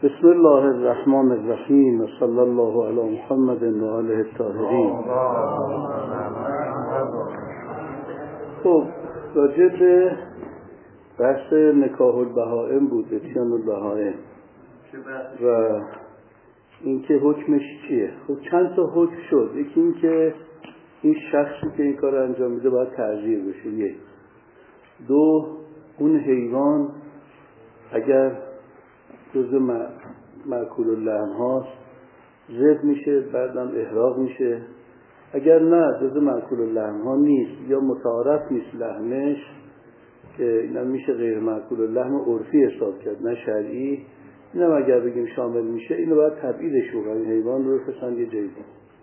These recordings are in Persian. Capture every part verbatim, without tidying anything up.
بسم الله الرحمن الرحیم و صلی الله علی محمد و آله الطاهرین. خب راجع به بحث نکاح البهائم بود، اتیان البهائم و اینکه حکمش چیه. خب چند تا حکم شد. یکی این که این شخصی که این کار انجام میده باید تعزیر بشه. یک. دو، اون حیوان اگر جزء مأکول اللحم هاست ذبح میشه، بعدم احراق میشه. اگر نه جزء مأکول اللحم ها نیست یا متعارف نیست لحمش، که اینم میشه غیر مأکول اللحم عرفی حساب کرد نه شرعی، اینم اگر بگیم شامل میشه، اینو باید تبعیدش بکنن، این حیوان رو بفرستن یه جایی.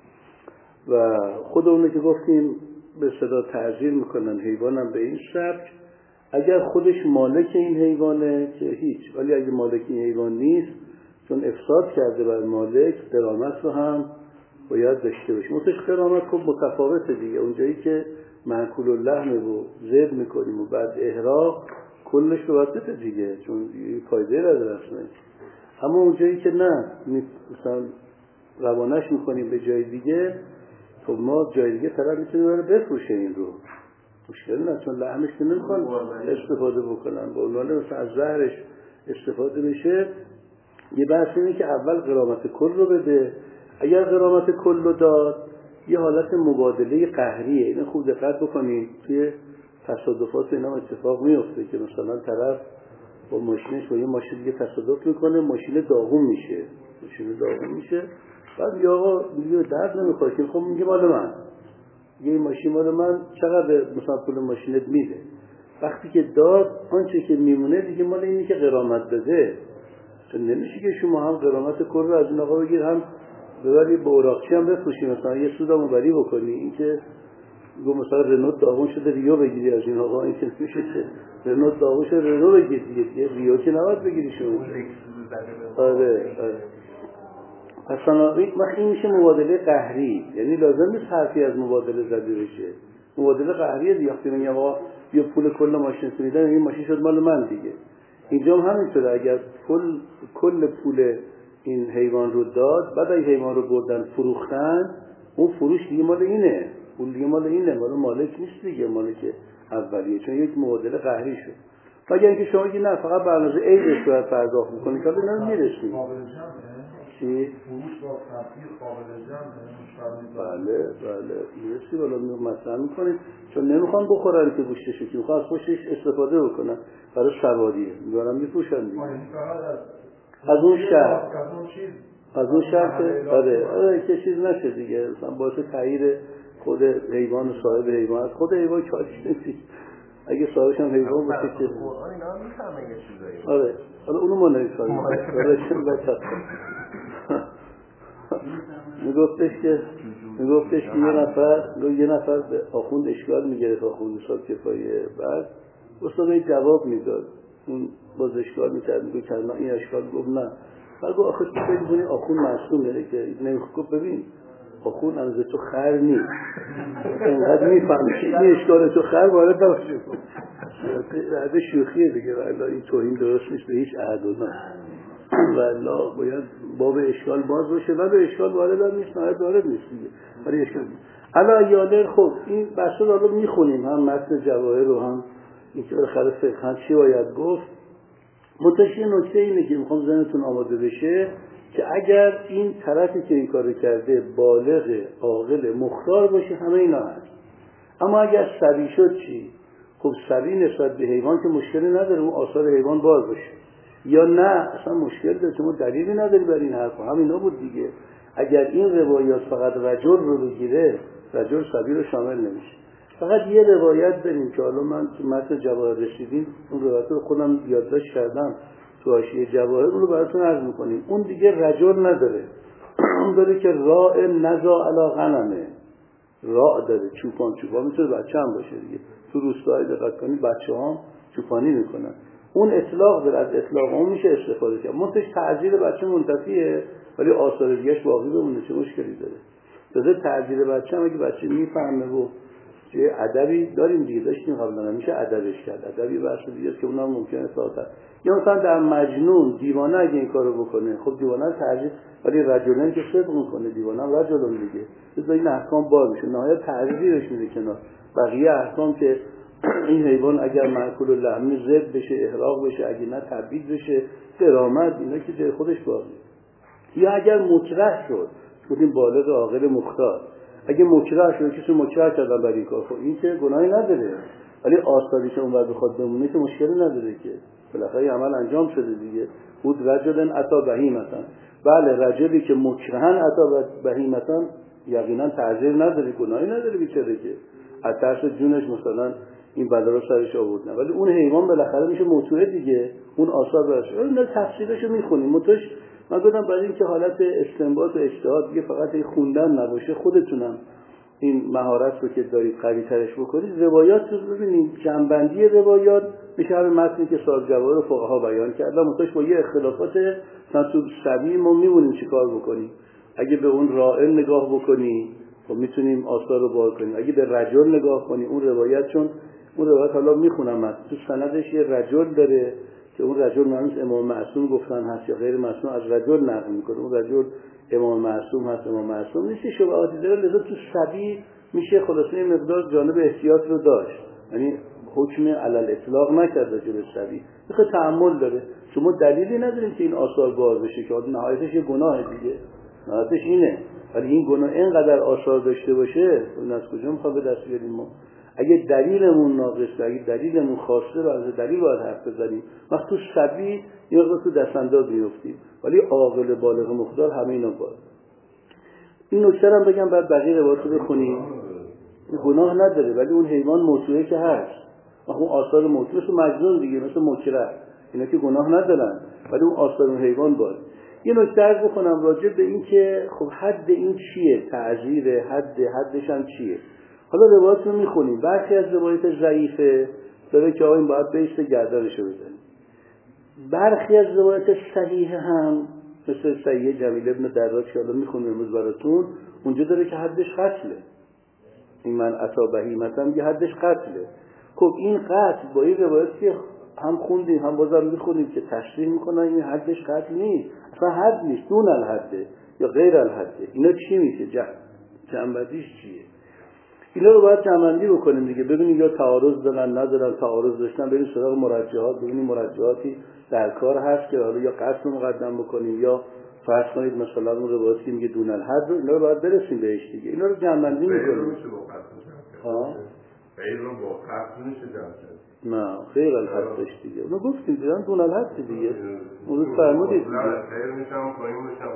و خود اونه که گفتیم به صدا تعزیر میکنن حیوانم به این سبک. اگر خودش مالک این حیوانه که هیچ، ولی اگه مالک این حیوان نیست، چون افساد کرده بر مالک، غرامت رو هم باید داشته باشه. متش غرامت خب متفاوته دیگه. اونجایی که مأکول اللحم رو ذبح میکنیم و بعد احراق، کلش رو باید بده دیگه، چون فایده نداره اصلا. اما اونجایی که نه، مثلا روانش میکنیم به جای دیگه، خب ما جای دیگه طرف میتونیم بره بفروشه این رو، مشکل نه، چون لحمش که نمیخوان استفاده بکنن، با عنوان مثلا از زهرش استفاده میشه. یه بحث اینه که اول غرامت کل رو بده. اگر غرامت کل رو داد، یه حالت مبادله قهریه. اینو خوب دقت بکنید، توی تصادفات اینا اتفاق میفته که مثلا طرف با ماشینش با یه ماشین دیگه تصادف میکنه، ماشین داغون میشه ماشین داغون میشه بعد یا آقا میگه درد نمیخواد که خب میگه مال من، یه ماشین مال من، چقدر مثلا پول ماشینت میده؟ وقتی که داد، آنچه که میمونه دیگه مال اینی که غرامت بده. چون نمیشه که شما هم غرامت کل رو از این آقا بگیر، هم ببری با اوراقچی هم بفروشی، مثلا یه سود هم بری بکنی. این که گو مثلا رنوت داغون شده ریو بگیری از این آقا، این که نمیشه که رنوت داغون شده رنو بگیری دیگه، ریو که نباید بگیری شما. آره آره. اصلا این میشه مبادله قهری، یعنی لازم نیست حرفی از مبادله زده بشه. مبادله قهریه دیگه. وقتی میگم آقا بیا پول کل ماشین میدن، این ماشین شد مال من دیگه. اینجا هم همینطوره. اگر کل کل پول این حیوان رو داد، بعد این حیوان رو بردن فروختن، اون فروش دیگه مال اینه، پول دیگه مال اینه، مال مالک نیست دیگه، مالک اولیه، چون یک مبادله قهری شد. مگر اینکه شما بگید نه فقط به اندازه عیدش باید پرداخت بکنید، که الان میرسید. چی؟ فروش با تبدیل قابل جمعه. بله بله میرسی بالا مطرح میکنید، چون نمیخوان بخورن که گوشتشو، که میخوان از خوشش استفاده بکنن برای سواریه، میبارن میپوشن دیگه. از اون شهر از اون شهر که آره آره که چیز نشه دیگه، مثلا باعث تغییر خود حیوان و صاحب حیوان، خود حیوان کارش نیست. اگه صاحبش هم حیوان باشه که قرآن اینا هم میفهمن یه چیزایی. آره حالا اونو ما نمیفهمیم. میگفتش که میگفتش که یه نفر یه نفر به آخوند اشکال میگرفت، آخوند صاحب کفایه، بعد استاد جواب میداد، اون باز اشکال میکرد، میگه که این اشکال گفت نه، بعد گفت آخه تو فکر می‌کنی آخوند معصومه که نمیخواد؟ ببین آخوند اندازه تو خر نیست، اینقدر میفهمی که این اشکال تو خر وارد نباشه. عده شوخیه دیگه، والله این توهین درست نیست به هیچ احد و نه، والله باید باب اشکال باز باشه، ولی اشکال وارد نیست، نهایت وارد نیست دیگه، ولی اشکال نیست. علا یادر خب این بحثا رو میخونیم، هم متن جواهر رو، هم این که بالاخره فقه چی باید گفت. متأسفانه نکته اینه که میخوام ذهنتون آماده بشه که اگر این طرفی که این کارو کرده بالغ، عاقل، مختار باشه، همه اینا هست. اما اگر صبی شد چی؟ خب صبی نسبت به حیوان که مشکلی نداره، اون آثار حیوان باز باشه، یا نه اصلا مشکل داره، چون دلیلی نداری بر این حرف. همینا بود دیگه. اگر این روایات فقط رجل رو بگیره، رجل صبی رو شامل نمیشه. فقط یه روایت بریم که حالا من تو متن جواهر رسیدیم، اون روایت رو خودم یادداشت کردم تو حاشیه جواهر، اون رو براتون عرض میکنیم. اون دیگه رجل نداره، اون داره که راء نزا علی غنمه، راء داره، چوپان. چوپان میتونه بچه هم باشه دیگه، تو روستاهای دقت کنید بچه هم چوپانی میکنن. اون اطلاق داره، از اطلاق اون میشه استفاده کرد. منتش تعذیر بچه منتفیه، ولی آثار دیگهش باقی بمونه، چه مشکلی داره؟ تازه تعذیر بچه هم اگه بچه میفهمه و چه ادبی داریم دیگه، داشتیم قبلا، میشه ادبش کرد. ادبی بحث دیگه که اونم ممکنه ساعت یا مثلا در مجنون دیوانه اگه این کارو بکنه، خب دیوانه ترجیح، ولی رجلن که صدق میکنه، دیوانه هم رجلن دیگه، بذار این احکام بار میشه، نهایت تعریفش میده کنار بقیه احکام که این حیوان اگر مأکول اللحم زد بشه، احراق بشه، اگه نه تبعید بشه، غرامت، اینا که جای خودش باقی. یا اگر مکره شد، بودیم بالغ عاقل مختار، اگه مکره شد، کسی مکره کردن برای این کار، خب این که گناهی نداره، ولی آثاریش اون بعد بخواد بمونه که مشکلی نداره که بالاخره عمل انجام شده دیگه. بود رجلن عطا بهیمتن، بله رجلی که مکرهن عطا بهیمتن یقینا تعذیر نداره، گناهی نداره بیچاره که از ترس جونش مثلا این بلا رو سرش آورد، ولی اون حیوان بالاخره میشه موتوره دیگه، اون آثار براش. اون تفسیرشو میخونیم متوش. من گفتم برای اینکه حالت استنباط و اجتهاد دیگه فقط این خوندن نباشه، خودتونم این مهارت رو که دارید قوی ترش بکنید، روایات رو ببینید، جنبندی روایات میشه همه متنی که صاحب جواهر و فقها بیان کردن، متوش با یه اختلافات نصوب سبی ما میمونیم چیکار بکنیم. اگه به اون رائل نگاه بکنی خب میتونیم آثار رو بار کنیم، اگه به رجل نگاه کنی اون روایت، چون اون روایت حالا میخونم تو سندش یه رجل داره که اون رجل معنیش امام معصوم گفتن هست یا غیر معصوم، از رجل نقل میکنه، اون رجل امام معصوم هست امام معصوم نیست، شبهاتی داره، لذا تو سبی میشه خلاصه مقدار جانب احتیاط رو داشت، یعنی حکم علل اطلاق نکرد راجع به سبی، بخواد تأمل داره. شما دلیلی نداریم که این آثار بار بشه که نهایتش یه گناه دیگه، نهایتش اینه، ولی این گناه اینقدر آثار داشته باشه اون از کجا میخواد به دست بیاریم ما؟ اگه دلیلمون ناقصه، اگه دلیلمون خواسته رو از دلیل باید حرف بزنیم. وقت تو سبی یا تو دستانداز میفتیم، ولی عاقل بالغ مختار همه اینا باید. این نکته هم بگم بعد بقیه روایات رو بخونیم. گناه نداره ولی اون حیوان موسوعه که هست، اون آثار موسوعه مثل مجنون دیگه، مثل مکره، اینا که گناه ندارن ولی اون آثار اون حیوان باید. یه نکته عرض بکنم راجع به این که خب حد این چیه، تعزیر حد حدش هم چیه. حالا روایت رو میخونیم، برخی از روایت ضعیفه داره که آقا این باید بیسته گردنشو بزنیم، برخی از روایت صحیح هم مثل صحیح جمیل ابن دراج که حالا میخونیم امروز براتون، اونجا داره که حدش قتله، این من عطا بهیمت هم یه حدش قتله. خب این قتل با این روایت که هم خوندیم هم بازم میخونیم که تشریح میکنن این حدش قتل نیست، اصلا حد نیست، دون الحده یا غیر الحده. اینا چی میشه؟ جنبندیش چیه؟ اینا رو باید جمع‌بندی بکنیم دیگه، ببینیم یا تعارض دارن ندارن، تعارض داشتن بریم سراغ مرجحات، ببینیم مرجحاتی در کار هست که حالا یا قصد مقدم بکنیم یا فرض کنید مثلا اون روایتی که میگه دون الحد رو، اینا رو باید برسیم بهش دیگه، اینا رو جمع‌بندی میکنیم. ها غیر رو با قصد میشه جمع نه غیر الحد داشت دیگه، اونو گفتیم دیدن دون الحد دیگه، اون رو فرمودید دیگه غیر میشم پایین میشم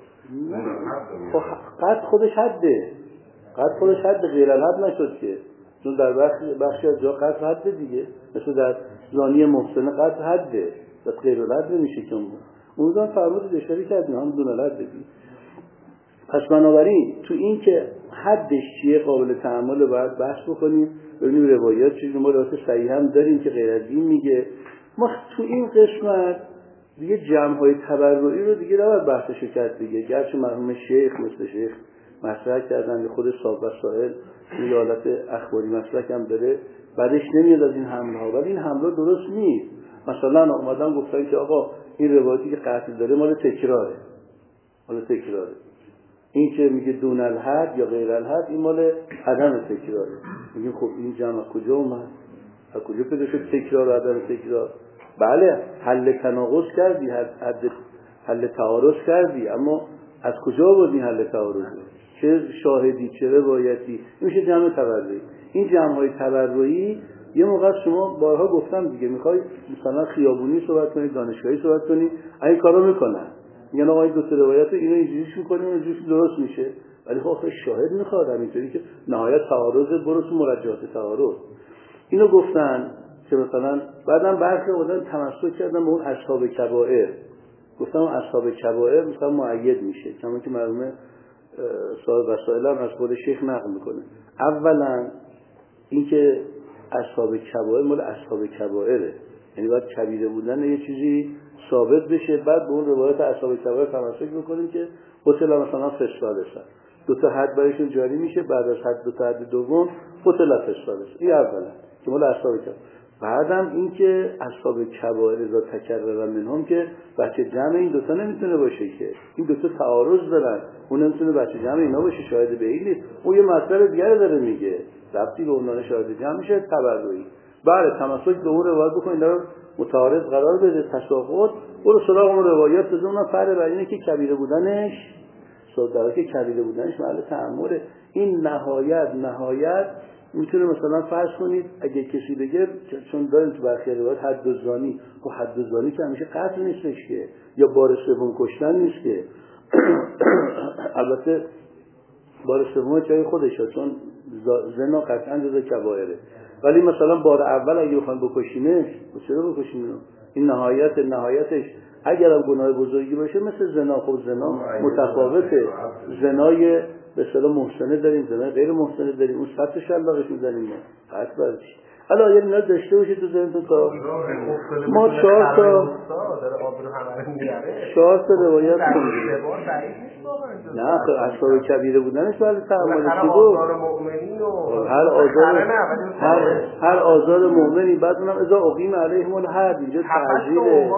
بالا. خب قصد خودش حده، قصد خودش حد غیر الحد نشد که، چون در بخشی بخشی از جا قصد حده دیگه، مثل در زانی محسن قصد حده، بس غیر الحد نمیشه که اون اون زن فرمودید اشاره کردیم هم دون الحد دیگه. پس بنابراین تو این که حدش چیه قابل تأمل باید بحث بکنیم، ببینیم روایات چیزی، ما روایات صحیح هم داریم که غیر از این میگه. ما تو این قسمت دیگه جمع‌های تبرعی رو دیگه نباید بحثش کرد دیگه، گرچه مرحوم شیخ مثل شیخ مطرح کردن، خود صاحب وسائل این حالت اخباری مسلک هم داره، بعدش نمیاد از این حمله ها، ولی این حمله درست نیست. مثلا اومدن گفتن که آقا این روایتی که قتل داره مال تکراره، مال تکراره، این که میگه دون الحد یا غیر الحد این مال عدم تکراره. میگیم خب این جمع کجا اومد؟ از کجا پیدا شد تکرار و عدم تکرار؟ بله حل تناقض کردی، حد حل تعارض کردی، اما از کجا بود این حل تعارض؟ چه شاهدی، چه روایتی؟ این میشه جمع تبرعی. این جمع‌های تبرعی یه موقع شما بارها گفتم دیگه، میخوای مثلا خیابونی صحبت کنید، دانشگاهی صحبت کنید، این کارو میکنن، میگن آقا این دو تا روایت اینو اینجوریش میکنیم اونجوریش درست میشه، ولی خب آخه شاهد میخواد، همینطوری که نهایت تعارض برو تو مرجحات تعارض. اینو گفتن که مثلا بعدم برخی آدم تمسک کردن به اون اصحاب کبائر، گفتم اصحاب کبائر مثلا مؤید میشه، کما که مرحوم صاحب وسائل هم از خود شیخ نقل میکنه. اولا اینکه اصحاب کبائر مال اصحاب کبائره، یعنی باید کبیره بودن یه چیزی ثابت بشه، بعد به اون روایت اصحاب کبائر تمسک بکنیم که قتل مثلا فساد هست. دو تا حد برایشون جاری میشه، بعد از حد دو تا حد دوم قتل فسادش. این اولا که مال اصحاب کبائر. بعدم این که اصحاب کبائر اذا تکرر منهم که بچه جمع این دوتا نمیتونه باشه که این دوتا تعارض دارن، اون نمیتونه بچه جمع اینا باشه، شاهد به این نیست. اون یه مسئله دیگه داره میگه، ربطی به عنوان شاهد جمع میشه تبرعی. بله تمسک به اون روایت بکن، اینا رو متعارض قرار بده، تساقط برو سراغ اون روایات بزن. اونم فرق بر اینه که کبیره بودنش صدقه که کبیره بودنش محل تأمله. این نهایت نهایت میتونه مثلا فرض کنید اگه کسی بگه، چون داریم تو برخی روایات حد الزانی، خب حد الزانی که همیشه قتل نیستش که، یا بار سوم کشتن نیست که. البته بار سوم جای خودشه، چون زنا قطعا جزء کبائره، ولی مثلا بار اول اگه بخوان بکشینش، چرا بکشینش؟ این نهایت نهایتش اگر هم گناه بزرگی باشه مثل زنا، خب زنا متفاوته. زنای به اصطلاح محسنه داریم، زنای غیر محسنه داریم، اون سطح شلاقش میزنیم ما قطع برچی. حالا اگر اینا داشته باشید تو ذهنتون تا ما چهار تا چهار تا روایت نه خب اصحاب کبیره بودنش برای تعامل چی بود؟ هر آزار هر هر آزار مؤمنی، بعد اونم اذا اقیم علیهم الحد، اینجا تعزیره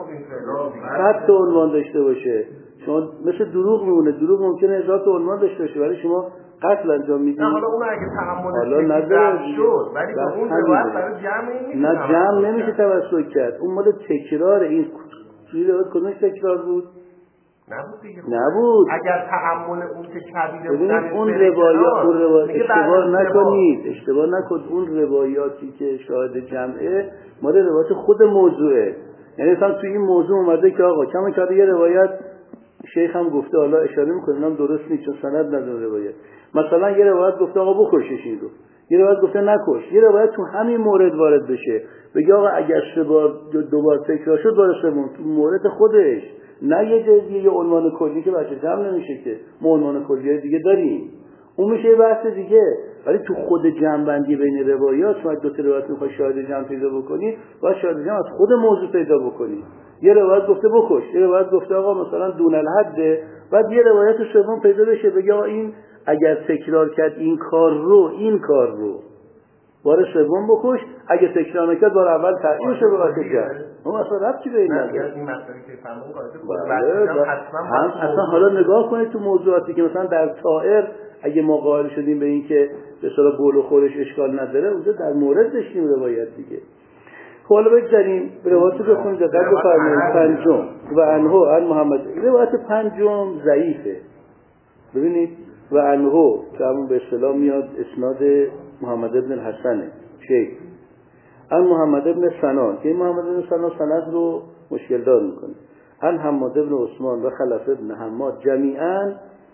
صد تا عنوان داشته باشه. چون مثل دروغ میمونه، دروغ ممکنه هزار تا عنوان داشته باشه ولی شما قتل انجام میدید. نه حالا اون اگه تعاملش نداره شد، ولی به اون روایت برای جمع نمیشه. نه جمع نمیشه توسل کرد. اون مال تکرار. این چیزی روایت کدومش تکرار بود؟ نبود دیگه. نبود. اگر تعامل اون که کبیره بودن اون روایات اون روایات اشتباه نکنید، اشتباه نکنید. اون روایاتی که شاهد جمعه مال روایت خود موضوعه. یعنی مثلا توی این موضوع اومده که آقا کما کار یه روایت شیخ هم گفته، حالا اشاره میکنه اینم درست نیست چون سند نداره روایت. مثلا یه روایت گفته آقا بکشش این رو، یه روایت گفته نکش. یه روایت تو همین مورد وارد بشه بگه آقا اگر سه بار دو بار تکرار شد بار سوم تو مورد خودش، نه یه جزئی یه عنوان کلی که بچه جمع نمیشه که. ما عنوان کلی دیگه داریم، اون میشه بحث دیگه. ولی تو خود جمع بندی بین روایات شما دو تا روایت میخوای شاهد جمع پیدا بکنی، باید شاهد جمع از خود موضوع پیدا بکنی. یه روایت گفته بکش، یه روایت گفته آقا مثلا دون الحد، بعد یه روایت سوم پیدا بشه بگه آقا این اگر تکرار کرد این کار رو این کار رو بار سوم بکش، اگه تکرار نکرد بار اول تعیینش رو بکش کرد. اون اصلا ربطی به این نداره. این مسئله که فهمون قاعده هم اصلا حالا نگاه کنید تو موضوعاتی که مثلا در طائر اگه ما قائل شدیم به این که به اصطلاح بول و خورش اشکال نداره، اونجا در مورد داشتیم روایت دیگه. حالا بگذاریم روایت رو بخونید. دقت بفرمایید. پنجم و انه عن محمد، روایت پنجم ضعیفه. ببینید و انه که همون به اصطلاح میاد اسناد محمد ابن الحسن شیخ ان محمد ابن سنان، که محمد ابن سنان سند رو مشکل دار میکنه. ان حماد ابن عثمان و خلف ابن حماد جمیعا.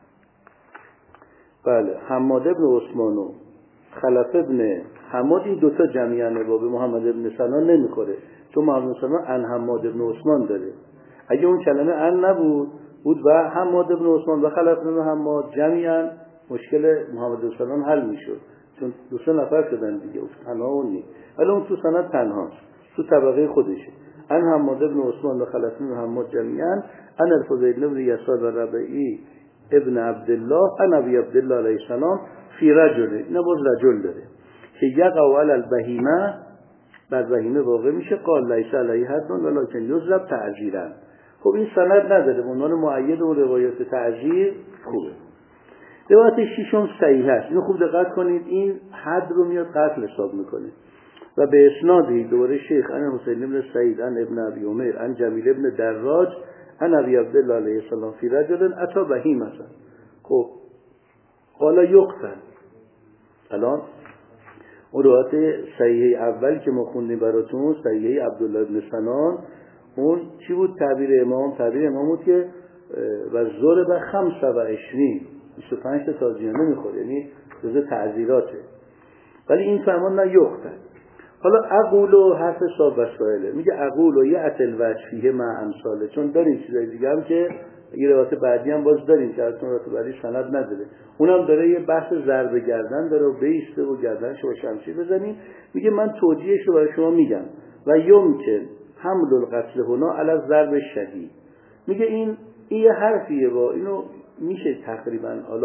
بله حماد ابن عثمان و خلف ابن حماد این دوتا جمیعا با به محمد ابن سنان نمیخوره، چون محمد ابن سنان ان حماد ابن عثمان داره. اگه اون کلمه ان نبود بود و حماد ابن عثمان و خلف ابن حماد جمیعا، مشکل محمد ابن سنان حل میشد، چون دو سه نفر شدن دیگه، تنها اون نیست. ولی اون تو سند تنهاست، تو طبقه خودشه. ان حماد ابن عثمان و خلف ابن حماد جمیعا ان الفضیل ابن یسار و ربعی ابن عبدالله ان ابی عبدالله علیه السلام فی رجل، اینا باز رجل داره که یقع علی البهیمه، بر بهیمه واقع میشه. قال لیس علیه حد ولکن یضرب تعزیرا. خب این سند نداره، به عنوان مؤید اون روایات تعزیر خوبه. روایت ششم صحیح است، اینو خوب دقت کنید. این حد رو میاد قتل حساب میکنه و به اسنادی دوباره شیخ ان حسین ابن سعید ان ابن ابی عمر ان جمیل ابن دراج ان ابی عبدالله علیه السلام فی رجل اتی بهیمه. خب حالا یقتل. الان اون روایت صحیح اول که ما خوندیم براتون، صحیح عبدالله ابن سنان، اون چی بود؟ تعبیر امام تعبیر امام بود که و ضرب خمس و عشرین، بیست و پنج تا تازیانه میخوره، یعنی جزء تعزیراته. ولی این فرمان نه یقتل. حالا اقول و حرف صاحب وسائله میگه اقول و یعتل وجفیه مع امثاله، چون داریم چیزای دیگه هم که یه روایت بعدی هم باز داریم که اصلا روایت بعدی سند نداره، اونم داره یه بحث ضرب گردن داره و بیسته و گردنش با شمشیر بزنیم. میگه من توجیهش رو برای شما میگم. و یمکن حمل القتل هنا علی ضرب شدید. میگه این این یه حرفیه، با اینو میشه تقریبا حالا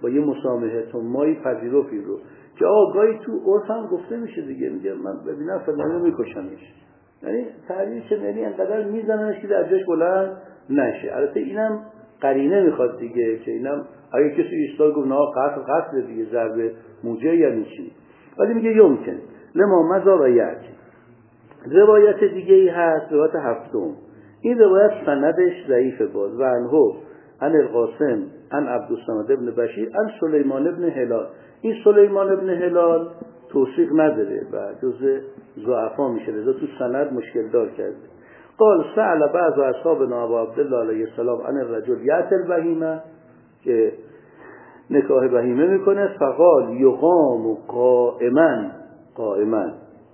با یه مسامحه تو مایی پذیرفی رو که آقا گاهی تو عرف هم گفته میشه دیگه، میگه من ببینم فلانو میکشمش، یعنی تعبیر چه یعنی انقدر میزننش که در جاش بلند نشه. البته اینم قرینه میخواد دیگه که اینم اگه کسی ایستاد گفت نه قتل قتل دیگه ضربه موجه یعنی چی، ولی میگه یمکن لما مزا و یعجی. روایت دیگه ای هست، روایت هفتم. این روایت سندش ضعیف باز و انهو عن القاسم عن عبدالصمد ابن بشیر عن سلیمان ابن هلال. این سلیمان ابن هلال توثیق نداره و جزء ضعفا میشه، لذا تو سند مشکل دار کرده. قال سأل بعض اصحابنا ابو عبدالله علیه السلام عن الرجل یأتی البهیمه، که نکاح بهیمه میکنه، فقال یقام قائما قائما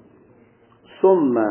ثم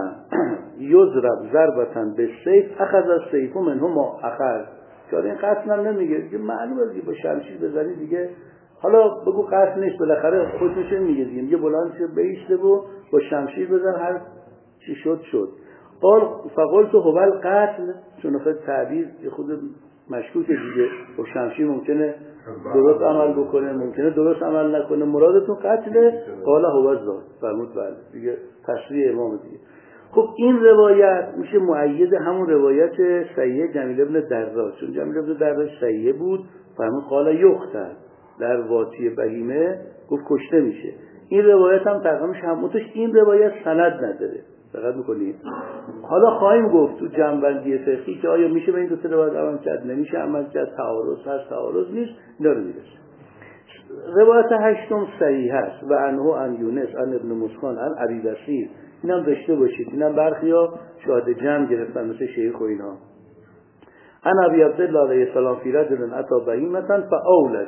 یضرب ضربة بالسیف اخذ السیف منه ما اخذ. که این قتل هم نمیگه دیگه، معلومه دیگه با شمشیر بزنی دیگه، حالا بگو قتل نیست، بالاخره خودش میگه دیگه، میگه بلند شو بیسته و با شمشیر بزن، هر چی شد شد. قال فقلت هو القتل، چون خود تعبیر خود مشکوکه دیگه، با شمشیر ممکنه درست عمل بکنه ممکنه درست عمل نکنه، مرادتون قتله؟ قال هو الذات، فرمود بله دیگه، تشریح امام دیگه. خب این روایت میشه مؤید همون روایت صحیح جمیل ابن دراج، چون جمیل ابن دراج صحیح بود، فرمود قال یقتل، در واطی بهیمه گفت کشته میشه. این روایت هم تقریبا همونش، این روایت سند نداره، دقت میکنید. حالا خواهیم گفت تو جنبندی فقهی که آیا میشه به این دو تا روایت عمل کرد، نمیشه عمل کرد، تعارض هست تعارض نیست، اینا رو میرسه. روایت هشتم صحیح هست و انهو عن یونس عن ابن مسکان عن ابی بصیر. اینم داشته باشید، اینم برخیا شاهد جمع گرفتن مثل شیخ و اینا. عن ابی عبدالله علیه السلام فی رجل اتی بهیمة فاولج،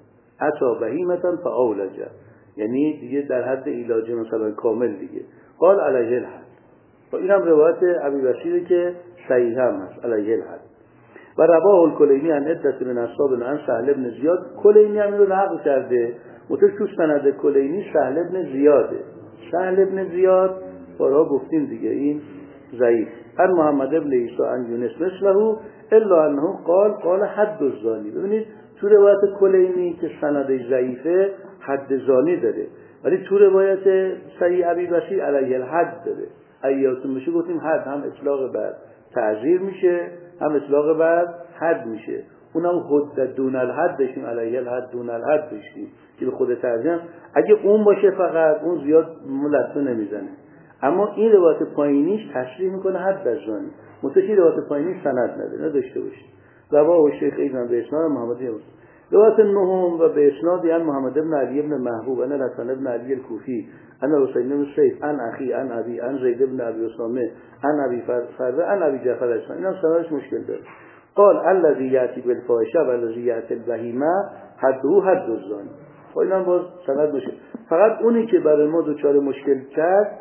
اتی بهیمة فاولج، یعنی دیگه در حد علاج مثلا کامل دیگه. قال علیه الحد. و اینم روایت ابی بصیر که صحیح هم هست، علیه الحد. و رواه الکلینی عن عدة من اصحابنا عن سهل بن زیاد. کلینی هم رو نقل کرده، متوش تو سند کلینی سهل بن زیاده. سهل بن زیاد بارها گفتیم دیگه این ضعیف. عن محمد بن عیسی عن یونس مثله الا انه قال قال حد الزانی. ببینید تو روایت کلینی که سندش ضعیفه حد زانی داره، ولی تو روایت صحیح ابی بصیر علیه الحد داره. ایاتون میشه گفتیم حد هم اطلاق بر تعزیر میشه، هم اطلاق بر حد میشه. اونم حد دون الحد داشتیم، علیه الحد دون الحد داشتیم که به خود تعزیر، اگه اون باشه فقط اون زیاد ملتو نمیزنه. اما این روایت پایینیش تشریح میکنه حد از زانی، متشی روایت پایینیش سند نداره، نداشته باشید. رواه و شیخ ایزن به اسناد محمد بن روایت نهم و به اسناد یعنی محمد بن علی بن محبوب ان الحسن بن علی الکوفی ان حسین بن سیف ان اخی ان ابی ان زید بن ابی اسامه ان ابی فرد ان ابی جعفر الاسماعیلی. اینا سندش مشکل داره. قال الذي یاتی بالفاحشه و الذي یاتی البهیمه حده حد الزانی. خب اینا باز سند میشه، فقط اونی که برای ما دوچار مشکل کرد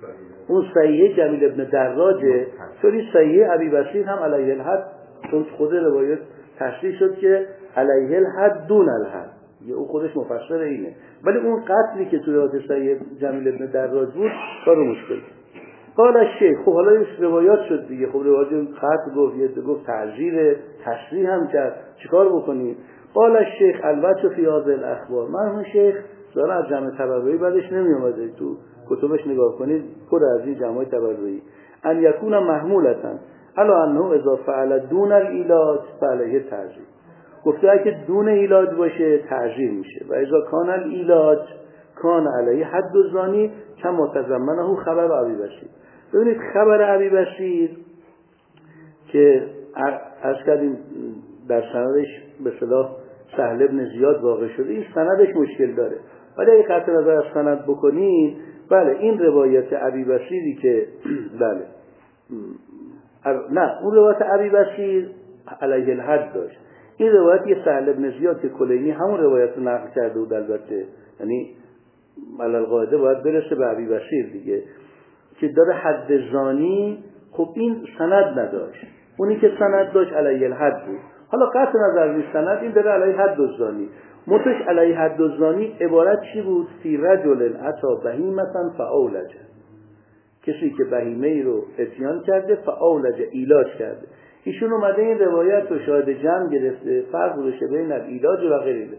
اون صحیح جمیل ابن دراجه، چون صحیح ابی بصیر هم علیه الحد، چون خود روایت تشریح شد که علیه الحد دون الحد، یه او خودش مفسر اینه، ولی اون قتلی که تو روایت صحیح جمیل ابن دراج بود کارو مشکل. قال الشیخ، خب حالا این روایات شد دیگه، خب روایت قتل گفت، یه گفت تعزیر، تشریح هم کرد، چیکار بکنیم؟ قال الشیخ الوجه فی هذه الاخبار. مرحوم شیخ ظاهرا از جمع تبرعی بعدش نمی اومده، تو کتبش نگاه کنید پر از این جمع تبرعی. ان یکون محمولتا الا انه اذا فعل دون العلاج فعلیه تعزیر. گفته اگه دون علاج باشه تعزیر میشه، و اذا کان العلاج کان علیه حد الزانی کما تضمنه خبر ابی بصیر. ببینید خبر ابی بصیر که از کردیم در سندش به اصطلاح سهل بن زیاد واقع شده، این سندش مشکل داره، ولی اگه قطع نظر از سند بکنید، بله این روایت ابی بصیری که بله نه اون روایت ابی بصیر علیه الحد داشت، این روایت یه سهل بن زیاد که کلینی همون روایت رو نقل کرده بود، البته یعنی علل قاعده باید برسه به ابی بصیر دیگه که داره حد زانی. خب این سند نداشت، اونی که سند داشت علیه الحد بود. حالا قطع نظر از سند، این داره علیه حد الزانی. متش علیه حد الزانی عبارت چی بود؟ فی رجل اتی بهیمة فاولج، کسی که بهیمه ای رو اتیان کرده فاولج، علاج کرده. ایشون اومده این روایت رو شاهد جمع گرفته، فرق گذاشته بین العلاج و غیره.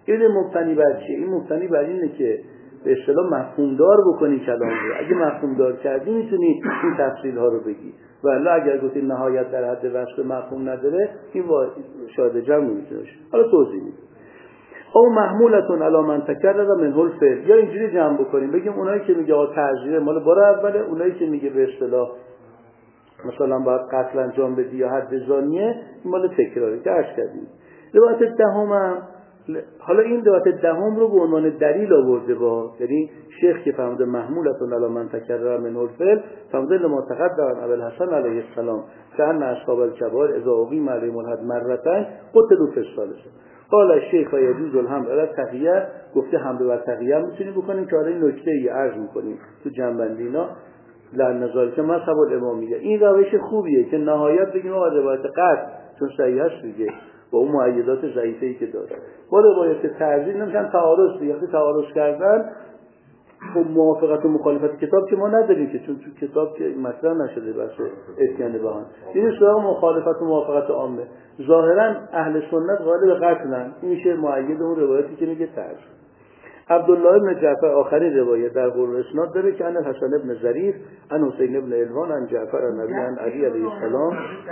این مبتنی بر چیه؟ این مبتنی بر اینه که به اصطلاح مفهومدار بکنی کلام رو. اگه مفهومدار کردی میتونی این تفصیل ها رو بگی. ولی اگر گفتی نهایت در حد وصف مفهوم نداره، این شاهد جمع نمیتونه باشه. حالا توضیح میدم. او محمولتون علی من تکرر منه الفعل، یا اینجوری جمع بکنیم بگیم اونایی که میگه آقا تعزیره مال بار اوله، اونایی که میگه به اصطلاح مثلا باید قتل انجام بدی یا حد زانیه، این مال تکراره که عرض کردیم. روایت دهم، حالا این روایت دهم رو به عنوان دلیل آورده با، یعنی شیخ که فهمده محمولتون علی من تکرر منه الفعل، فهمده لما تقدم ابوالحسن علیه السلام کأن اصحاب الکبائر اذا اقیم علیهم الحد مرتين قتلوا فی الثالثه. قال الشیخ یجوز الحمل علی التقیه، گفته حمل بر تقیه میتونیم بکنیم که حالا این نکته ای عرض میکنیم تو جنبندی اینا لعن نظر که مذهب الامامیه. این روش خوبیه که نهایت بگیم آقا روایت قطع چون صحیح است دیگه با اون مؤیدات ضعیفی که داره، با روایت تعزیر نمیشن تعارض دیگه. وقتی تعارض کردن خب موافقت و مخالفت کتاب که ما نداریم که، چون تو کتاب که مطرح نشده بحث اتیان بهان. این سراغ مخالفت و موافقت عامه. ظاهرا اهل سنت قائل به قتلن، این میشه مؤید اون روایتی که میگه تعزیر. عبدالله ابن جعفر آخرین روایت در قرون اسناد داره که ان حسن ابن ظریف ان حسین ابن الوان ان جعفر النبی ان علی علیه السلام.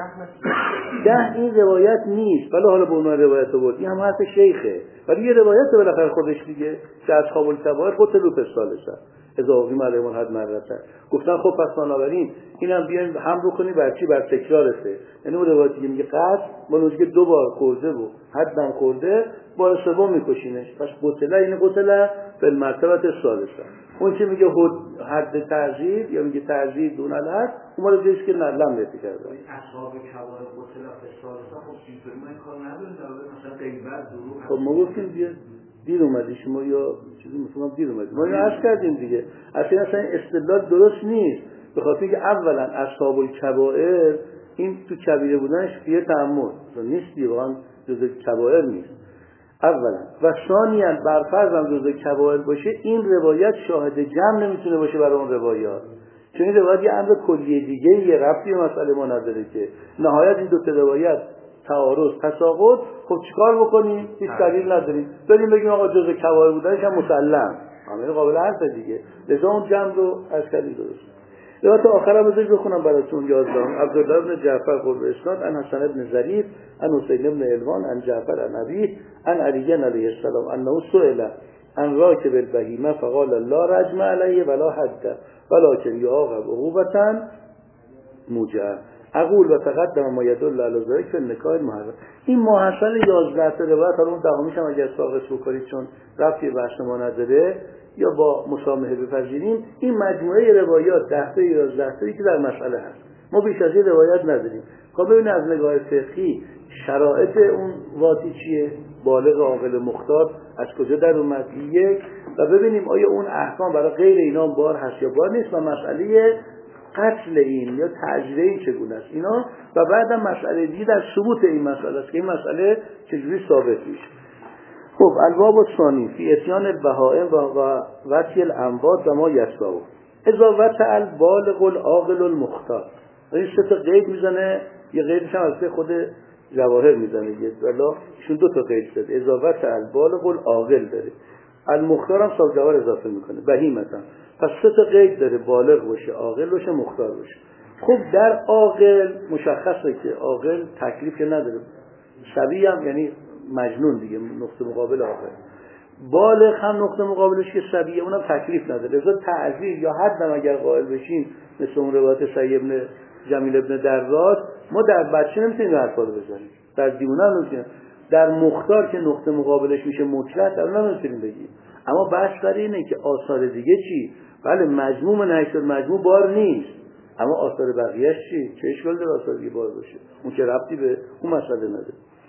ده این روایت نیست، ولی حالا به عنوان روایت آورد. این هم حرف شیخه، ولی یه روایت بالاخره خودش دیگه که اصحاب الکبائر قتلوا فی الثالثه اذا اقیم علیهم الحد مرتين. گفتن خب پس بنابراین اینم بیاین هم بکنی بر چی؟ بر تکرارشه. یعنی اون روایتی که میگه قتل مالوش که دو بار خورده و حدم خورده با سوم میکشینش، پس قتله این قتله به مرتبه الثالثه. اون که میگه حد تعزیر یا میگه تعزیر دون الحد، اون رو دیگه که نلم رفتی کرده. اصحاب کبائر قتل فی الثالثه خب اینطوری ما این کار نداریم، مثلا غیبت دروغ. خب ما گفتیم دیگه دیر اومدی شما یا چیزی مثلا دیر اومدی، ما اینو عرض کردیم دیگه. اصلا اصلا استدلال درست نیست، به خاطر اینکه اولا اصحاب الکبائر این تو کبیره بودنش فیه تعمد نیست دیگه، واقعا جزء کبائر نیست اولا، و ثانیاً برفرض هم جزء کبائر باشه این روایت شاهد جمع نمیتونه باشه برای اون روایات، چون این روایت یه امر کلیه دیگه یه ربطی به مسئله ما نداره که نهایت این دو تا روایت تعارض تساقط. خب چیکار بکنیم؟ هیچ دلیل نداریم، بریم بگیم آقا جزء کبائر بودنش هم مسلم، همین قابل حرف دیگه. لذا اون جمع رو از کردیم درست. روایت آخر هم بذارید بخونم براتون. یازدهم عبدالله ابن جعفر قرب اسناد ان حسن ابن ظریف ان حسین ابن الوان ان جعفر ان ابی ان علی علیه السلام انه سئل ان راکب البهیمه فقال لا رجم علیه ولا حد ولكن یعاقب عقوبة موجعه. اقول و تقدم ما یدل علی ذلک فی النکاح المحرم. این محصل یازده تا روایت، اون دهمیش هم اگر ساقط بکنید چون رفتی بحث ما نداره یا با مسامحه بپذیریم، این مجموعه روایات ده تا یازده تایی که در مسئله هست، ما بیش از این روایت نداریم. خب ببینید از نگاه فقهی شرایط اون واتی چیه، بالغ عاقل مختار از کجا در اومد، یک، و ببینیم آیا اون احکام برای غیر اینا بار هست یا بار نیست، و مسئله قتل این یا تعزیره این چگونه است اینا، و بعدم مسئله دیگه در ثبوت این مسئله است که این مسئله چجوری ثابت میشه. خب الباب الثانی فی اتیان البهائم و وطی الاموات و ما یسبه اذا وطع البالغ العاقل المختار. این سه تا قید میزنه، یه قیدش هم از خود جواهر میزنه یه والا ایشون دو تا قید زده. اذا وطع البالغ العاقل داره، المختار هم سال جواهر اضافه میکنه بهیمتا، پس سه تا قید داره، بالغ باشه، عاقل باشه، مختار باشه. خب در عاقل مشخصه که عاقل تکلیف نداره، صبی هم یعنی مجنون دیگه، نقطه مقابل عاقل. بالغ هم نقطه مقابلش که صبیه، اونم تکلیف نداره. لذا تعزیر یا حد هم اگر قائل بشین مثل اون روایت سعید ابن جمیل ابن دراز، ما در بچه نمیتونیم این حرفا رو بزنیم، در دیوانه هم نمیتونیم. در مختار که نقطه مقابلش میشه مطلق، در اون هم نمیتونیم بگیم. اما بحث برای اینه که آثار دیگه چی؟ بله مجموع منحصر مجموع بار نیست، اما آثار بقیه‌اش چی؟ چه اشکال داره آثار دیگه بار باشه؟ اون که ربطی به اون مسئله نداره.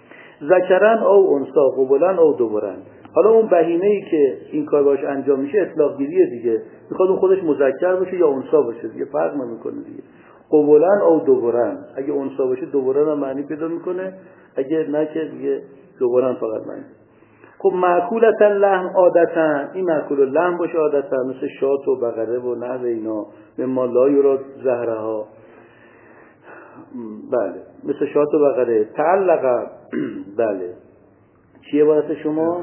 ذکرن او انثا قبلن او دبرن. حالا اون بهینه‌ای که این کار باش انجام میشه اطلاق گیریه دیگه، میخواد اون خودش مذکر باشه یا انثا باشه دیگه، فرق نمیکنه دیگه. قبلن او دبرن، اگه انثا باشه دبرن هم معنی پیدا میکنه، اگه نه که دیگه دبرن فقط معنی. خب معکولت اللحم عادتا، این معکول اللحم باشه عادتا، مثل شات و بقره و نحو اینا، مما لا یراد زهرها، بله مثل شات و بقره. تعلق بله چیه عبارت شما؟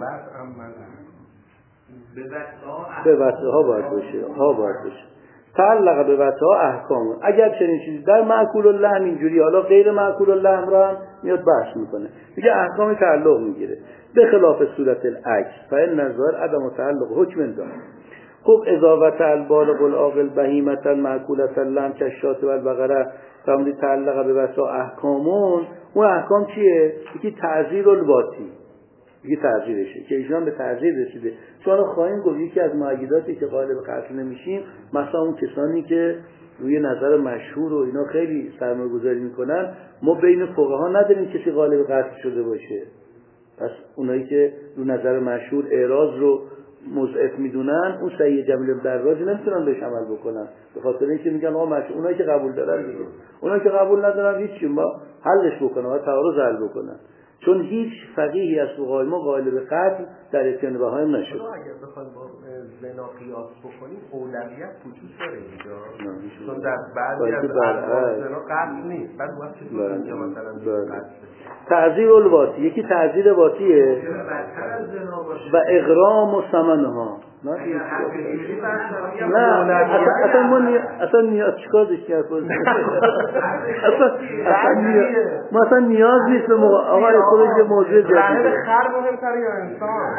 به وسع ها باید باشه، ها باید باشه. تعلق به وسع ها احکام. اگر چنین چیزی در معقول اللحم اینجوری، حالا غیر معقول اللحم را هم میاد بحث میکنه، میگه احکام تعلق میگیره به خلاف صورت العکس فإن الظاهر عدم تعلق حکم انجام. خب اضافت البالغ العاقل بهیمة معقولة اللحم کالشاة و البقره فرمودی تعلق به وسع احکامون. اون احکام چیه؟ یکی تعزیر الباطی، یکی تعزیرشه که ایشان به تعزیر رسیده. چون خواهیم گفت یکی از مؤیداتی که قائل به قتل نمیشیم مثلا اون کسانی که روی نظر مشهور و اینا خیلی سرمایه گذاری میکنن، ما بین فقها نداریم کسی قائل به قتل شده باشه. پس اونایی که رو نظر مشهور اعراض رو مضعف میدونن، اون سعی جمیل دراجی نمیتونن بهش عمل بکنن، به خاطر اینکه میگن آقا مشهور. اونایی که قبول دارن دیگه، اونایی که قبول ندارن هیچ ما حلش بکنن و تعارض حل بکنن، چون هیچ فقیهی از فقهای ما قائل به قتل در اتیان بهایم نشد. اگر بخوایم با زنا قیاس بکنیم اولویت وجود داره اینجا، چون در بعضی از الفاظ زنا قتل نیست، بعد وقت چطور اینجا مثلا قتل. تعزیر الواتی، یکی تعزیر واطیه و اغرام و ثمنها. نه نه اصلا ما اصلا نیاز چیکار داشتیم اصلا ما اصلا نیاز نیست به آقا خودش یه موضوع جدیده. خر مهمتره یا انسان؟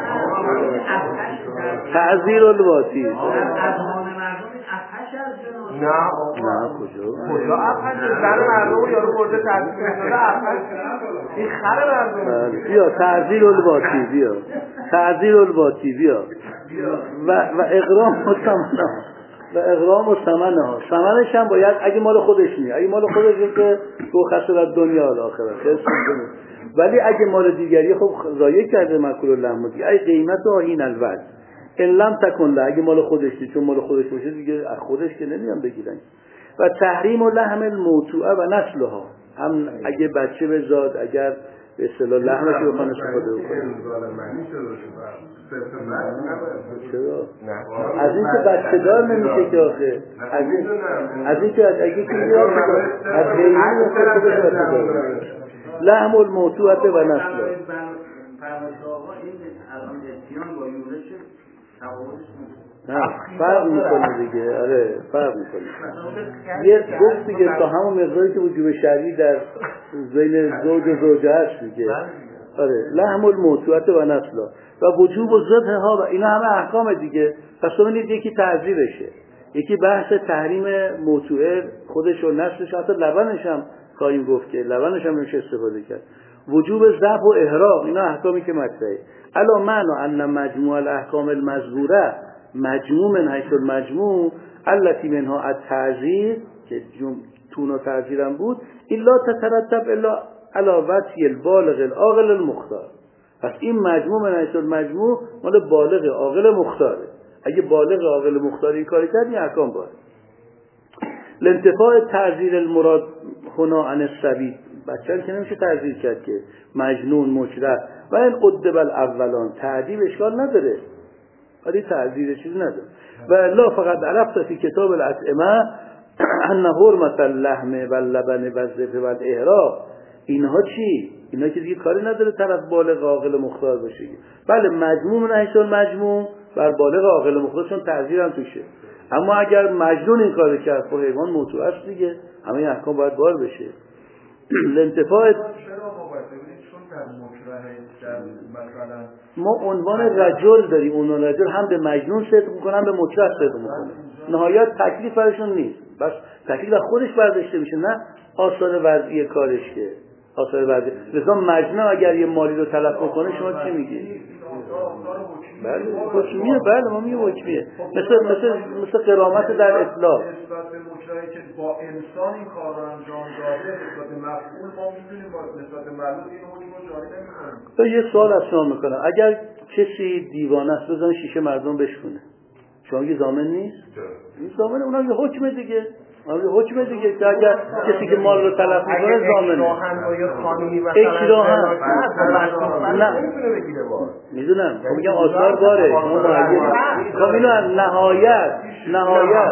تعزیر الواتی اذهان مردم افحش از جناح. نه نه کجا کجا افحش؟ زن مردم یارو برده تعزیر شده افحش. این خر مردم. بیا تعزیر الواتی، بیا تعزیر الواتی، بیا و و اغرام و ثمنها و اغرام و ثمنها. ثمنش هم باید اگه مال خودش میاد، اگه مال خودشه که تو خسارت دنیا و آخرت خیلی سنگینه، ولی اگه مال دیگری خب ضایع کرده مأکول اللحم دیگه، ای قیمت آهین الوجه ان لم تکن له، اگه مال خودشه، چون مال خودش باشه دیگه از خودش که نمیان بگیرن. و تحریم لحم الموتوعه و نسلها، هم اگه بچه بزاد، اگر به اصطلاح لحمش رو بخوان استفاده بکنه. چرا؟ از این که بچه دار نمیشه که آخه از این از این که اگه که یاد از غیری نمیشه که بچه دار لحم الموتوعه و نسلها. نه فرق میکنه دیگه، آره فرق میکنه. یه گفت دیگه تا همون مقداری که وجوب شرعی در بین زوج و زوجه هست دیگه، آره لحم الموتوعه و نسلها و وجوب و ذبحها و اینا همه احکام دیگه. پس ببینید یکی تعذیرشه، یکی بحث تحریم موتوعه خودش و نسلش، حتی لبنش هم خواهیم گفت که لبنش هم نمیشه استفاده کرد. وجوب ذبح و احراق، اینا احکامی که مطرحه. الا معنی ان مجموع الاحکام المذکوره مجموع من حیث المجموع التي منها التعزیر که تون و تعزیرم بود، الا تترتب الا علی وصی البالغ العاقل المختار. پس این مجموع من حیث المجموع مال بالغ عاقل مختاره. اگه بالغ عاقل مختار این کاری کرد این احکام باید. لانتفاع تعزیر المراد هنا عن السبیل، بچه که نمیشه تعزیر کرد که مجنون مجرح و این قدب الاولان تعذیب اشکال نداره، ولی تعذیر چیز نداره. و لا فقط عرفت فی کتاب الاطعمه ان حرمت اللحم و اللبن و الذبح و الاحراق. اینها چی؟ اینها که دیگه کاری نداره طرف بالغ عاقل مختار باشه. بله مجموع نحیث المجموع بر بالغ عاقل مختار، چون تعذیر هم توشه. اما اگر مجنون این کارو کرد خب حیوان موتوع است دیگه، همه این احکام باید بار بشه. لانتفاع ما عنوان رجل داریم، عنوان رجل هم به مجنون صدق میکنه هم به مطلق صدق میکنه، نهایت تکلیف برشون نیست، بس تکلیف از خودش برداشته میشه، نه آثار وضعی کارش که آثار وضعی. مثلا مجنون اگر یه مالی رو تلف بکنه شما چی میگی؟ بله حکمیه، بله ما میگه حکمیه، مثل مثل مثل غرامت در اطلاق. نسبت به مجرمی که با انسان این کار رو انجام داده، نسبت به مفعول ما میدونیم با نسبت به معلول این حکم رو جاری نمی‌کنیم. تو یه سوال از شما میکنم، اگر کسی دیوانه است بزنه شیشه مردم بشکونه، شما یه ضامن نیست؟ این ضامن اونها یه حکم دیگه، اون یه حکم دیگه که اگر کسی که مال رو تلف میکنه ضامنه. اکراهن نه میدونم، خب میگم آثار داره، شما معید خب اینو از نهایت نهایت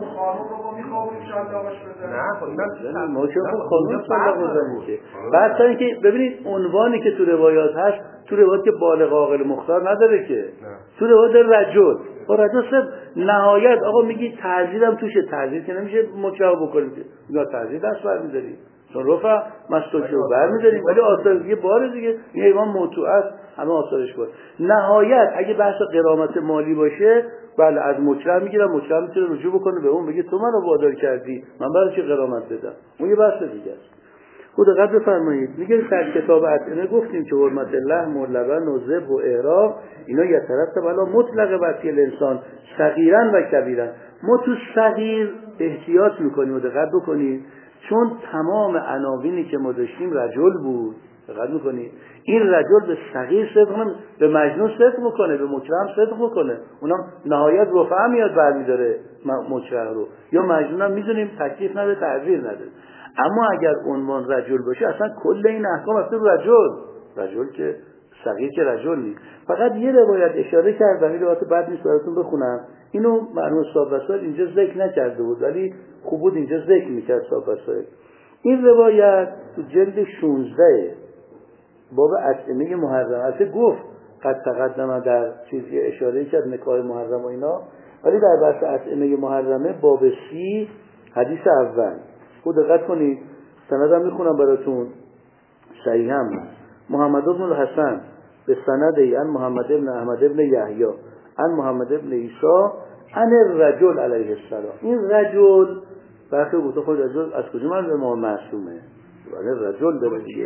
نه خب اینا ما چون خب خانون صلاح بزنیم که بعد تا اینکه ببینید عنوانی که تو روایات هست تو روایت که بالغ عاقل مختار نداره که، تو روایت رجل با رجل صرف نهایت. آقا میگی تعزیرم توشه، تعزیر که نمیشه مکراه بکنیم که، میگه تعزیر دست برمی‌داریم چون رفع مستوجه رو برمی‌داریم، ولی آثار دیگه باره دیگه، این حیوان موتوع است همه آثارش باره. نهایت اگه بحث غرامت مالی باشه، بله از مکراه میگیرم، مکراه میتونه رجوع بکنه به اون بگه تو منو وادار کردی من برای چی غرامت بدم، اون یه بحث دیگه است. خود دقت بفرمایید، میگه در کتاب اطعمه گفتیم که حرمت لحم و لبن و ذبح و احرام اینا یترتب علی مطلق وصی الانسان صغیرا و کبیرا. ما تو صغیر احتیاط میکنیم و دقت بکنید، چون تمام عناوینی که ما داشتیم رجل بود، دقت میکنید این رجل به صغیر صدق نمی به مجنون صدق میکنه، به مکرم صدق میکنه، اونم نهایت رفع میاد برمیداره مکرم رو، یا مجنون هم میدونیم تکلیف نداره تعذیر نداره. اما اگر عنوان رجل باشه اصلا کل این احکام اصلا رجل رجل که صغیر که رجل نیست. فقط یه روایت اشاره کرد، این روایت بعد نیست براتون بخونم، اینو مرحوم صاحب وسائل اینجا ذکر نکرده بود ولی خوب بود اینجا ذکر میکرد صاحب وسائل. این روایت تو جلد شانزده باب اطعمه محرم البته گفت قد تقدم در چیزی اشاره کرد نکاح محرم و اینا، ولی در بحث اطعمه محرمه باب سی حدیث اول خود دقت کنید، سندم میخونم براتون صحیح هم محمد بن الحسن به سند ان محمد بن احمد بن یحیی ان محمد بن عیسی ان الرجل علیه السلام. این رجل برخی گفته خود رجل از کجا من به ما معصومه، ولی رجل داره دیگه.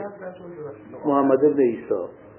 محمد بن عیسی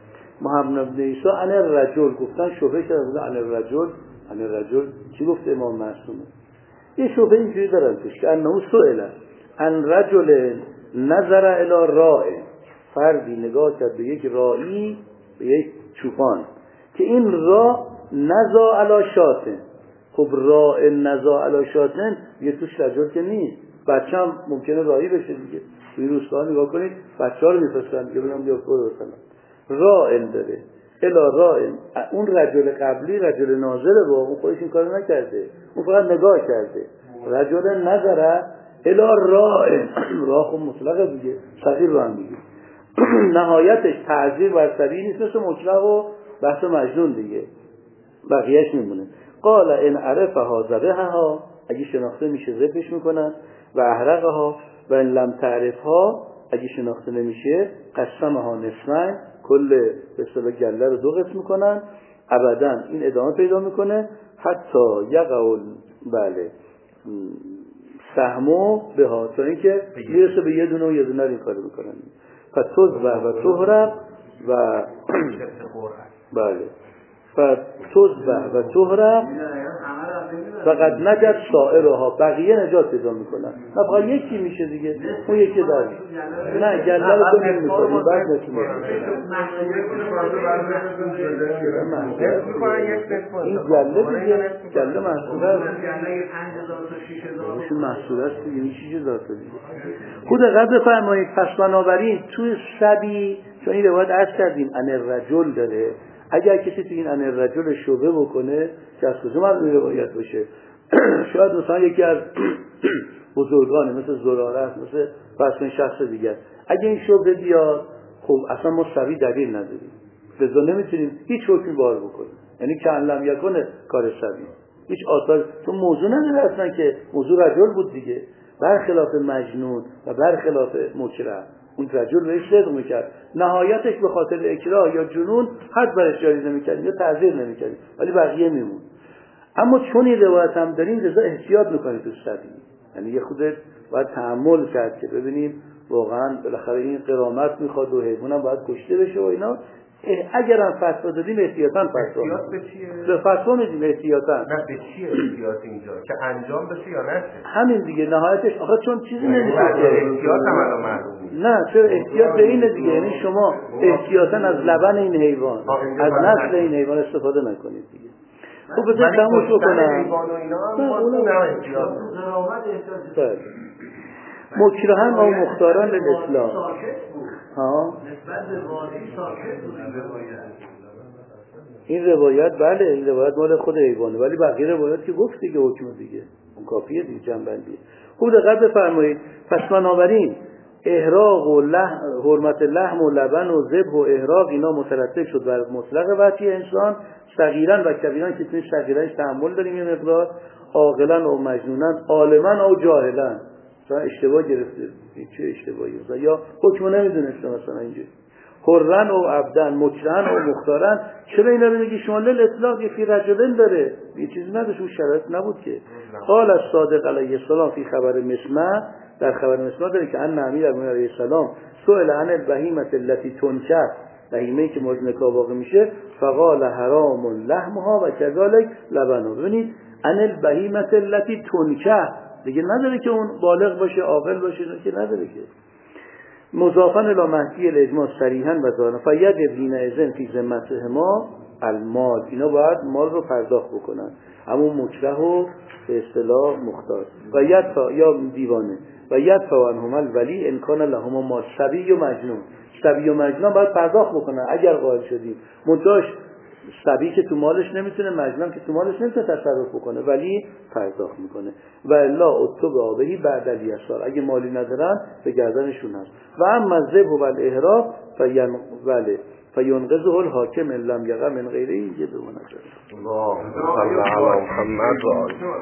محمد بن عیسی ان الرجل گفتن شبهه کرده ان الرجل ان الرجل چی گفته امام معصومه؟ یه شبهه اینجوری دارن توش که انه سئل ان رجل نظر الی راع، فردی نگاه کرد به یک راعی، به یک چوپان که این را نزا علی شاتن. خب راع نزا علی شاتن یه توش رجل که نیست، بچه هم ممکنه راعی بشه دیگه. توی روزگاه نگاه کنید بچه ها رو میفرستن دیگه بگم بیا برو مثلا راع داره الی راع. اون رجل قبلی رجل ناظره با اون خودش این کارو نکرده، اون فقط نگاه کرده. رجل نظره الی راع، راع خب مطلقه دیگه، صغیر رو هم میگه. نهایتش تعذیر بر سبیل نیست مثل مطلق و بحث مجنون دیگه، بقیهش میمونه. قال ان عرفها ذبحها، اگه شناخته میشه ذبحش میکنن، و احرقها و ان لم تعرفها، اگه شناخته نمیشه قسمها نصفین، کل به اصطلاح گله رو دو قسم میکنن. ابدا این ادامه پیدا میکنه حتی یقول بله سهمو به ها، تا اینکه میرسه به یه دونه و یه دونه این کارو میکنن. فتوزبه و تهرب و بله فتوزبه و تهرب فقط نجد سائرها، بقیه نجات پیدا میکنن. فقط یکی میشه دیگه، اون یکی داره. نه گله رو تو نمیکنی بعد نشونه این گله دیگه، گله محصوله است این محصوله است دیگه، این شیش هزار تا دیگه. خود دقت بفرمایید. پس بنابراین توی سبی، چون این روایت عرض کردیم ان الرجل داره، اگر کسی تو این ان الرجل شبهه بکنه که از کجا معلومه روایت باشه، شاید مثلا یکی از بزرگان مثل زراره است، مثل فرض شخص دیگر، اگه این شبهه بیاد خب اصلا ما سبی دلیل نداریم، لذا نمیتونیم هیچ حکمی بار بکنیم، یعنی که لم یکنه کار سبی هیچ آثار، تو موضوع نداره اصلا که موضوع رجل بود دیگه، برخلاف مجنون و برخلاف مکره. اون رجل بهش صدق میکرد، نهایتش به خاطر اکراه یا جنون حد برش جاری نمیکردیم یا تعذیر نمیکردیم، ولی بقیه میمون. اما چون این روایت هم داریم لذا احتیاط میکنیم تو سبی، یعنی یه خودت باید تحمل کرد که ببینیم واقعا بالاخره این غرامت میخواد و حیوان هم باید کشته بشه و اینا. اگر هم فتوا دادیم احتیاطاً فتوا احتیاط به چیه؟ به فتوا میدیم احتیاطاً. نه به چیه احتیاط اینجا؟ که انجام بشه یا نشه؟ همین دیگه نهایتش آخه چون چیزی نمیشه احتیاط هم الان معلوم نیست. نه چرا احتیاط به اینه دیگه، یعنی شما احتیاطاً از لبن این حیوان از نسل این حیوان استفاده نکنید دیگه. خب بذار تموش بکنم. حیوان و اینا هم اون نه احتیاط. مکرهن و مختاران الاسلام ها این روایت بله این روایت مال خود حیوانه، ولی بقیه روایت که گفت دیگه حکم دیگه اون کافیه دیگه جنبندی. خوب دقت بفرمایید. پس بنابراین احراق و لحم، حرمت لحم و لبن و ذبح و احراق اینا مترتب شد بر مطلق وحی انسان، صغیرن و کبیرن که توی صغیرنش تحمل داریم یه مقدار، عاقلن و مجنونن، عالمن و جاهلن. مثلا اشتباه گرفته، چه اشتباهی مثلا یا حکم نمیدونسته مثلا اینجا حرن و عبدن، مکرهن و مختارن. چرا اینا رو میگی شما لیل اطلاق یه فی رجلن داره، یه چیزی نداشت، اون شرایط نبود که. قال از صادق علیه السلام فی خبر مسمع، در خبر مسمع داره که ان امیر علیه السلام سئل عن البهیمه التي تنکح، بهیمه‌ای که مورد نکاح واقع میشه، فقال حرام لحمها و کذالک لبنها. ببینید ان البهیمه التي تنکح دیگه نداره که اون بالغ باشه عاقل باشه، که نداره که. مضافن الی محکی الاجماع صریحا و ظاهرا فیجب حینئذ فی ذمتهما المال، اینا باید مال رو پرداخت بکنن، همون مکره و به اصطلاح مختار و یدفع یا دیوانه و یدفع عنهما الولی ان کان لهما مال. صبی و مجنون، صبی و مجنون باید پرداخت بکنن اگر قائل شدیم. منتاش صبی که تو مالش نمیتونه، مجنون که تو مالش نمیتونه تصرف بکنه، ولی پرداخت میکنه. و الا اتو به آبهی بعد الیسار، اگه مالی ندارن به گردنشون هست. و اما ذبح و الاحراق فینقذه فینقذه الحاکم ان لم یقع من غیره. اینجا به اون نظر الله صلی علی محمد و آله